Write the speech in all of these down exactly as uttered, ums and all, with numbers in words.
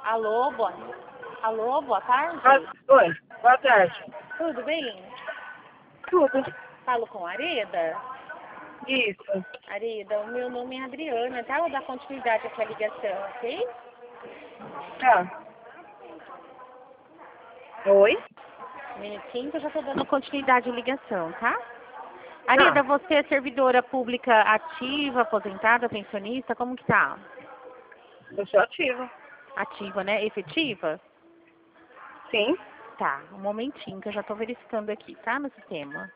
Alô, boa. Alô, boa tarde. Ah, oi, boa tarde. Tudo bem? Tudo. Falo com a Areda. Isso. Areda, o meu nome é Adriana, tá? Vou dar continuidade aqui à ligação, ok? Tá. Oi? Um minutinho que eu já tô dando continuidade à ligação, tá? Areda, Tá. você é servidora pública ativa, aposentada, pensionista? Como que tá? Eu sou ativa. Ativa, né? Efetiva? Sim. Tá, um momentinho que eu já tô verificando aqui, tá? No sistema.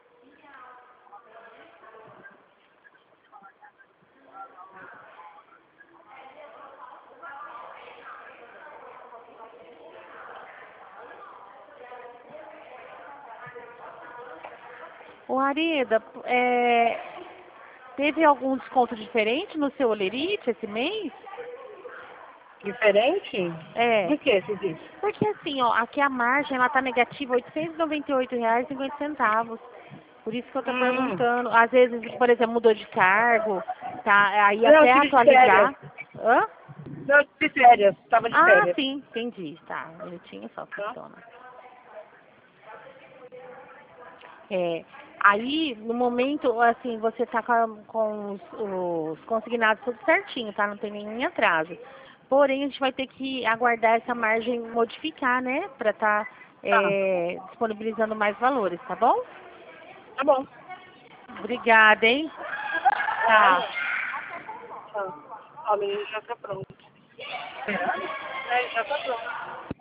Ô, Areda, é, teve algum desconto diferente no seu Olerite esse mês? Diferente? É, Do que você disse? porque assim, ó, aqui a margem, ela tá negativa oitocentos e noventa e oito reais e cinquenta centavos. Por isso que eu tô Hum. perguntando. Às vezes, por exemplo, mudou de cargo, tá? Aí Não, eu até tive de férias. atualizar. Hã? Não, eu tive de férias. Tava de Ah, férias. sim, entendi. Tá, um minutinho só, Tá? funciona. É, aí, no momento, assim, você tá com, a- com os, os consignados tudo certinho, tá? Não tem nenhum atraso. Porém, a gente vai ter que aguardar essa margem modificar, né? Pra tá Tá. é, disponibilizando mais valores, tá bom? Tá bom. Obrigada, hein? Tá. Tá. Ó, o menino já tá pronto. É, já tá pronto.